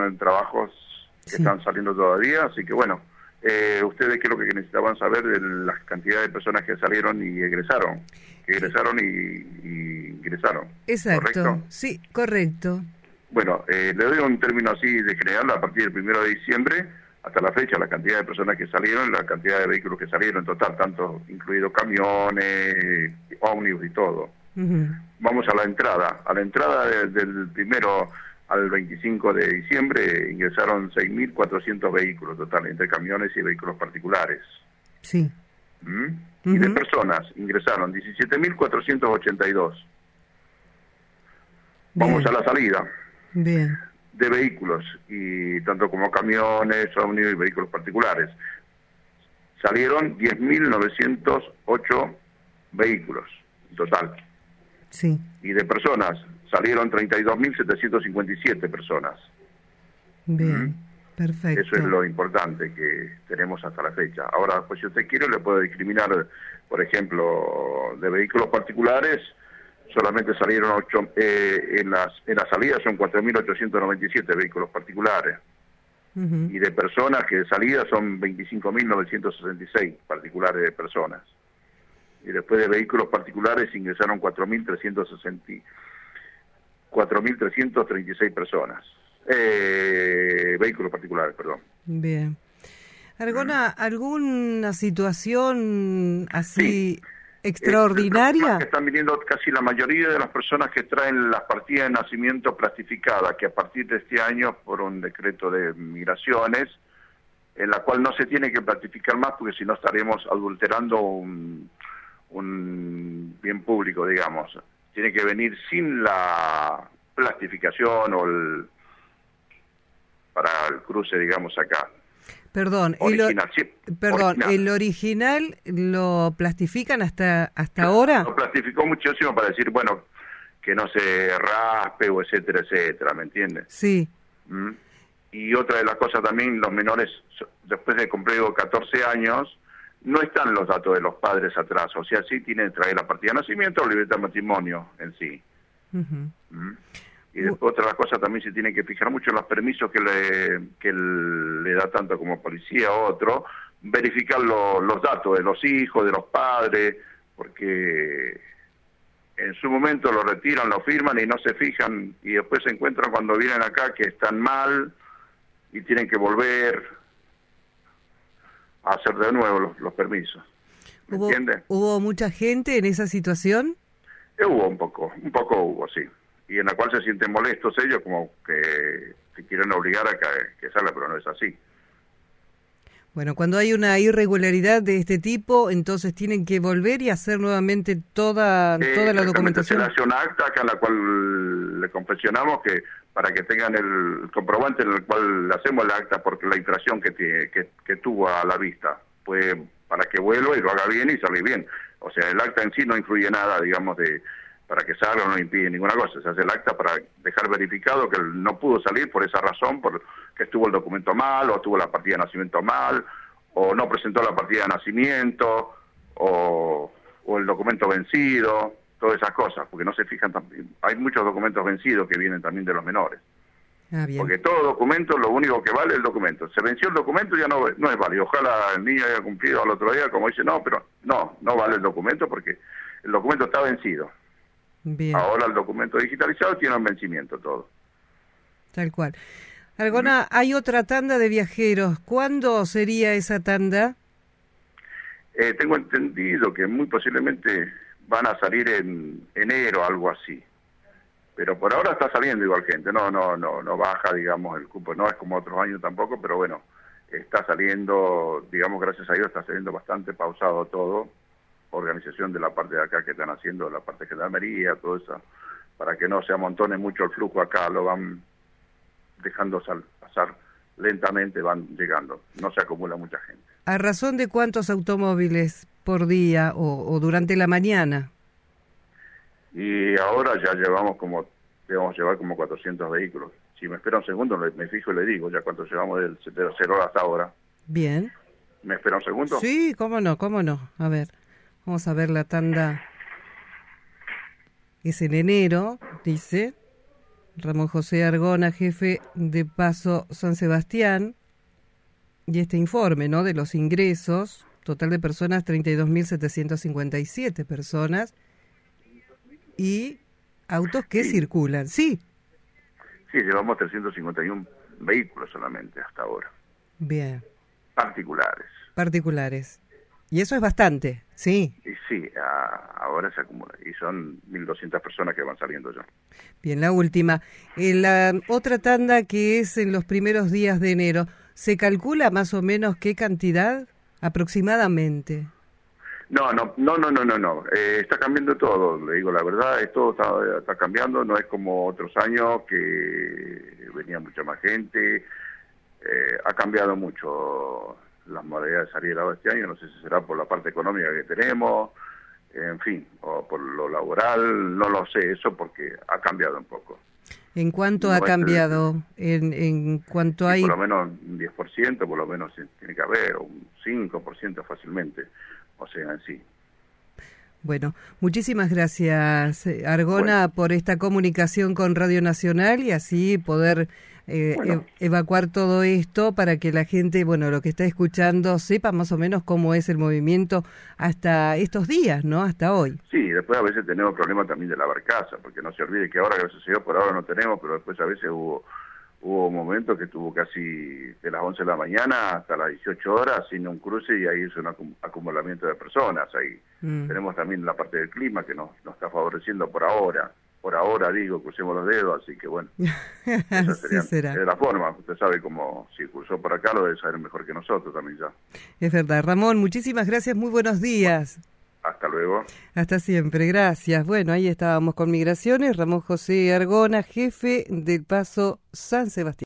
en trabajos que están saliendo todavía, así que bueno, ustedes creo que necesitaban saber de la cantidad de personas que salieron y egresaron, y ingresaron. Exacto, ¿correcto? sí, correcto. Bueno, le doy un término así de general, a partir del 1 de diciembre hasta la fecha, la cantidad de personas que salieron, la cantidad de vehículos que salieron en total, tanto incluidos camiones, ómnibus y todo. Vamos a la entrada. A la entrada del 1 al 25 de diciembre ingresaron 6.400 vehículos total, entre camiones y vehículos particulares. Sí. Y de personas ingresaron 17.482. Vamos a la salida. Bien. De vehículos, y tanto como camiones, ómnibus y vehículos particulares. Salieron 10.908 vehículos en total. Sí. Y de personas salieron 32.757 personas. Bien, perfecto. Eso es lo importante que tenemos hasta la fecha. Ahora, pues si usted quiere, le puedo discriminar, por ejemplo, de vehículos particulares. Solamente salieron 8, en la salida son 4.897 vehículos particulares. Y de personas que de salida son 25.966 particulares de personas. Y después de vehículos particulares ingresaron 4.336 personas. Vehículos particulares, perdón. Bien. ¿Alguna situación así... Sí. extraordinaria? Que están viniendo casi la mayoría de las personas que traen las partidas de nacimiento plastificadas, que a partir de este año, por un decreto de migraciones, en la cual no se tiene que plastificar más, porque si no estaremos adulterando un bien público, digamos. Tiene que venir sin la plastificación para el cruce, digamos, acá. Perdón, original. ¿El original lo plastifican hasta ahora? Lo plastificó muchísimo para decir, bueno, que no se raspe o etcétera, etcétera, ¿me entiendes? Sí. Y otra de las cosas también, los menores, después de cumplir 14 años, no están los datos de los padres atrás, o sea, sí tienen que traer la partida de nacimiento o libreta de matrimonio en sí. Y después otra cosa también se tiene que fijar mucho en los permisos que le da tanto como policía o otro, verificar los datos de los hijos, de los padres, porque en su momento lo retiran, lo firman y no se fijan, y después se encuentran cuando vienen acá que están mal y tienen que volver a hacer de nuevo los permisos. ¿Me entiende? ¿Hubo mucha gente en esa situación? Hubo un poco hubo, sí. Y en la cual se sienten molestos ellos, como que se quieren obligar a que salga, pero no es así. Bueno, cuando hay una irregularidad de este tipo, entonces tienen que volver y hacer nuevamente toda la documentación. Se hace una acta acá en la cual le confeccionamos que para que tengan el comprobante en el cual le hacemos la acta porque la infracción que tuvo a la vista, pues para que vuelva y lo haga bien y salga bien. O sea, el acta en sí no influye nada, digamos, para que salga, no impide ninguna cosa. Se hace el acta para dejar verificado que él no pudo salir por esa razón, porque estuvo el documento mal, o tuvo la partida de nacimiento mal, o no presentó la partida de nacimiento, o el documento vencido, todas esas cosas, porque no se fijan también. Hay muchos documentos vencidos que vienen también de los menores. Bien. Porque todo documento, lo único que vale es el documento. Se venció el documento, ya no es válido. Ojalá el niño haya cumplido al otro día, como dice, no, pero no vale el documento porque el documento está vencido. Bien. Ahora el documento digitalizado tiene un vencimiento todo. Tal cual. Argona, hay otra tanda de viajeros. ¿Cuándo sería esa tanda? Tengo entendido que muy posiblemente van a salir en enero, algo así. Pero por ahora está saliendo igual gente, no baja, digamos, el cupo. No es como otros años tampoco, pero bueno, está saliendo, digamos, gracias a Dios, está saliendo bastante pausado todo. Organización de la parte de acá que están haciendo, la parte de Gendarmería, todo eso, para que no se amontone mucho el flujo acá, lo van dejando pasar lentamente, van llegando, no se acumula mucha gente. ¿A razón de cuántos automóviles por día o durante la mañana? Y ahora ya debemos llevar como 400 vehículos. Si me espera un segundo, me fijo y le digo ya cuánto llevamos del 0 hasta ahora. Bien. ¿Me espera un segundo? Sí, cómo no. A ver. Vamos a ver la tanda. Es en enero, dice. Ramón José Argona, jefe de Paso San Sebastián, y este informe, ¿no?, de los ingresos, total de personas 32.757 personas, y autos que circulan, sí. Sí, llevamos 351 vehículos solamente hasta ahora. Bien. Particulares. Y eso es bastante, sí. Y sí, ahora se acumula. Y son 1.200 personas que van saliendo ya. Bien, la última. La otra tanda que es en los primeros días de enero, ¿se calcula más o menos qué cantidad aproximadamente? No. Está cambiando todo, le digo la verdad, todo está cambiando, no es como otros años que venía mucha más gente. Ha cambiado mucho las modalidades de salir ahora este año, no sé si será por la parte económica que tenemos, en fin, o por lo laboral, no lo sé eso porque ha cambiado un poco. ¿En cuánto ha cambiado? En cuanto hay... Por lo menos un 10%, por lo menos tiene que haber, un 5% fácilmente, o sea, en sí. Bueno, muchísimas gracias, Argona, por esta comunicación con Radio Nacional y así poder evacuar todo esto para que la gente, bueno, lo que está escuchando, sepa más o menos cómo es el movimiento hasta estos días, ¿no? Hasta hoy. Sí, después a veces tenemos problemas también de la barcaza, porque no se olvide que ahora, gracias a Dios, por ahora no tenemos, pero después a veces hubo momentos que estuvo casi de las 11 de la mañana hasta las 18 horas sin un cruce y ahí es un acumulamiento de personas. Ahí tenemos también la parte del clima que nos está favoreciendo por ahora. Por ahora, digo, crucemos los dedos, así que bueno. Esa sería, será. De la forma, usted sabe cómo si cruzó por acá lo debe saber mejor que nosotros también ya. Es verdad. Ramón, muchísimas gracias, muy buenos días. Hasta luego. Hasta siempre, gracias. Bueno, ahí estábamos con Migraciones, Ramón José Argona, jefe del Paso San Sebastián.